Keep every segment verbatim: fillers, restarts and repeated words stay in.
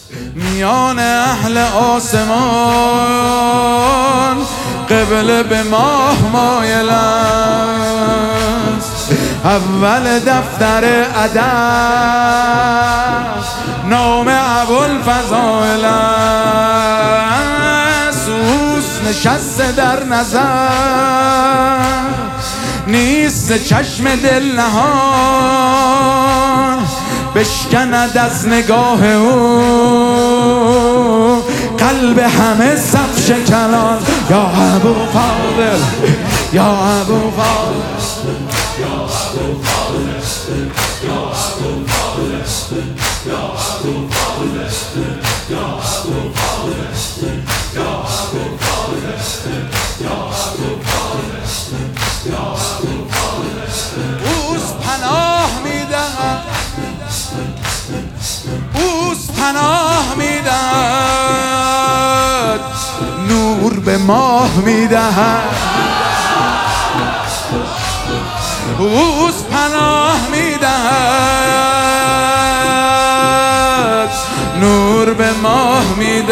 میان اهل آسمان قبله به ماه مایل است. اول دفتر ادب نام ابوالفضائل است. اوست نشسته در نظر نیست چشم دل نهان، بشکند از نگاه او قلب همه صف شکنان. یا ابوالفضل یا ابوالفضل یا ابوالفضل یا ابوالفضل یا ابوالفضل یا ابوالفضل یا ابوالفضل یا ابوالفضل یا ابوالفضل. اوست پناه میدهد، اوست پناه میدهد، نور به ماه میدهد. اوست پناه میدهد، نور به ماه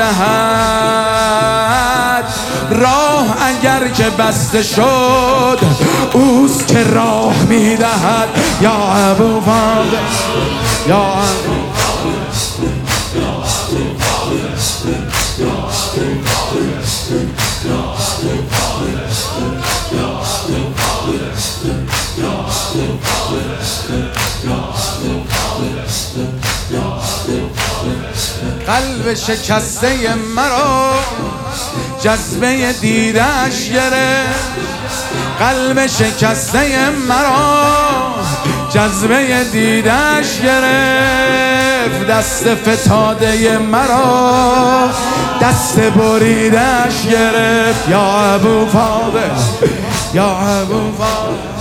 میدهد. راه اگر که بسته شد اوست که راه میدهد. یا ابوالفضل یا ابوالفضل یا ابوالفضل یا ابوالفضل یا ابوالفضل یا ابوالفضل یا ابوالفضل یا ابوالفضل یا ابوالفضل. قلب شکسته مرا جذبه دیدش گرفت، قلب شکسته مرا جذبه دیدش گرفت. دست فتاده مرا دست بریدش گرفت. یا ابوالفضل یا ابوالفضل